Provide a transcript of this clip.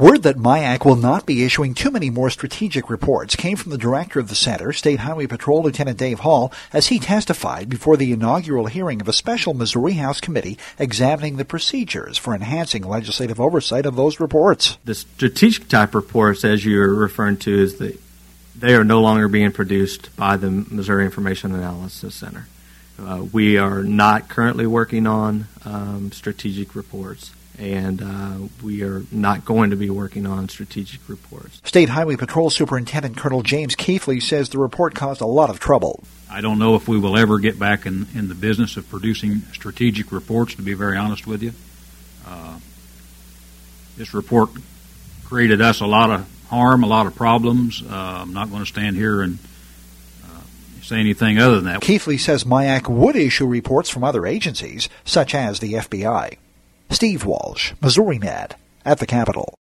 Word that MIAC will not be issuing too many more strategic reports came from the director of the center, State Highway Patrol Lieutenant Dave Hall, as he testified before the inaugural hearing of a special Missouri House committee examining the procedures for enhancing legislative oversight of those reports. The strategic type reports, as you're referring to, is that they are no longer being produced by the Missouri Information Analysis Center. We are not currently working on strategic reports, and we are not going to be working on strategic reports. State Highway Patrol Superintendent Colonel James Keithley says the report caused a lot of trouble. I don't know if we will ever get back in the business of producing strategic reports, to be very honest with you. This report created us a lot of harm, a lot of problems. I'm not going to stand here and say anything other than that. Keithley says MIAC would issue reports from other agencies, such as the FBI. Steve Walsh, MissouriNet, at the Capitol.